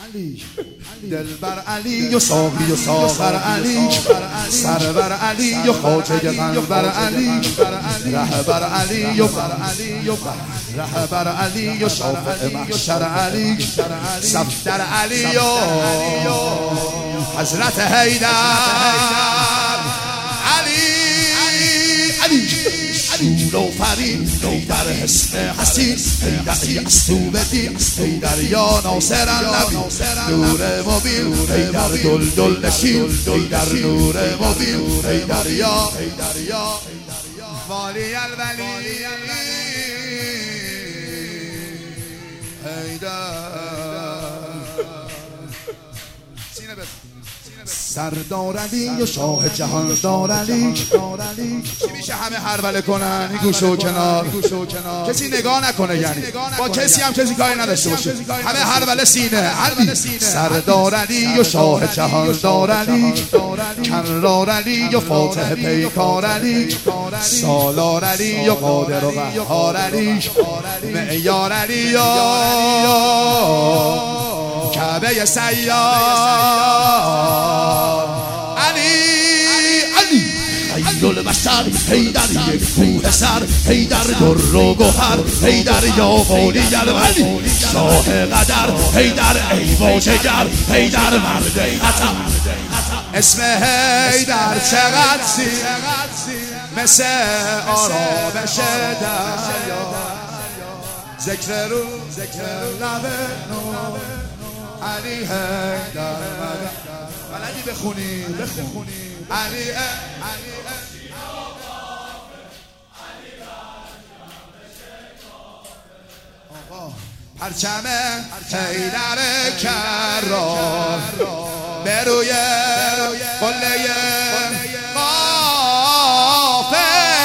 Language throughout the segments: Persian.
دلبر علی و ساقی و ساغر علی، سرور علی و خواجه قنبر علی، رهبر علی و رهبر علی و شافع محشر علی، صفدر علی و حضرت حیدر علی شور و فرید حیدر حسن حسین، حیدر یستو بدین، حیدر یا ناصر النبی، نور مبین، حیدر دلدل نشین، حیدر نور مبین، حیدر یا والی الولی حیدر سردار علی و شاه جهاندار علی. چی میشه همه هروله کنن این گوش و کنار، کسی نگاه نکنه، یعنی با کسی هم کسی کاری نداشته باشه، همه هروله سینه علی. سردار علی و شاه جهاندار علی، کرار علی و فاتح پیکار علی، سالار علی و قادر و قهار علی، معیار علی و کعبه سیار خیل بشر، حیدر یک کوه سر، حیدر در و گوهر، حیدر یا والی الولی، شاه قدر، حیدر ای واجگر، حیدر مرد خطر. اسم حیدر چقدر مثل آرامش دریا، ذکر رو لب نور علی حیدر. بلدی بخونی علی پرچم حیدر کرار به روی قله قافه،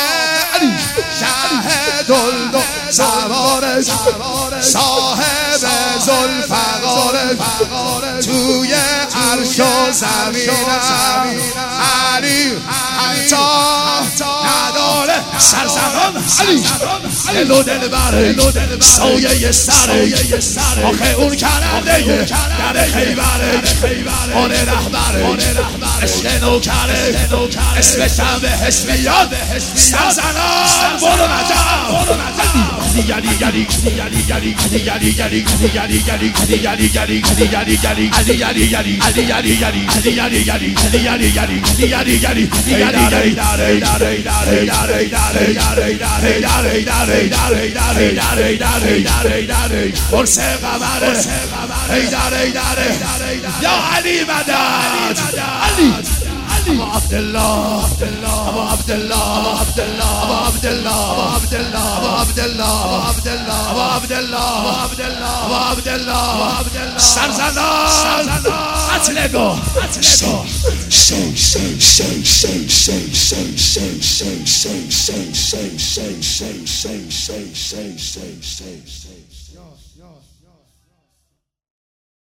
شه دلدل سوارش، صاحب ذوالفقارش، توی عرش و زمینم علی حتی نداره سرزمان علی. دل و دلبره سایه سره، آخه اون کننده در خیبره، آن رهبره عشق نوکره، اسمشم به حسمیاد سرزنان برو نجم قرص قمر حیدر یا علی مدد علی ابو عبدالله ابو عبدالله ابو عبدالله ابو عبدالله ابو عبدالله ابو عبدالله ابو عبدالله ابو عبدالله سرزنان قتلگاه شی